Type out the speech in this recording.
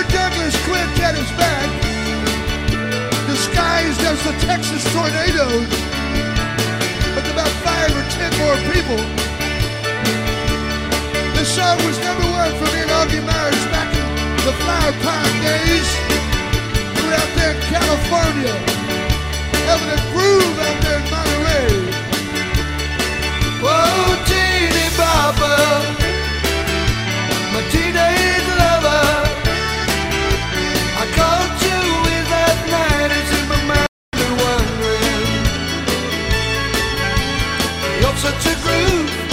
Douglas Clint at his back, disguised as the Texas Tornadoes, with about 5 or 10 more people. The song was #1 for me and Augie Myers back in the Flower Pound days. We were out there in California, having a groove out there in Monterey. Whoa, teeny bopper, my teenage lover. I called you with that night, it's in my mind wondering. You're such a groove.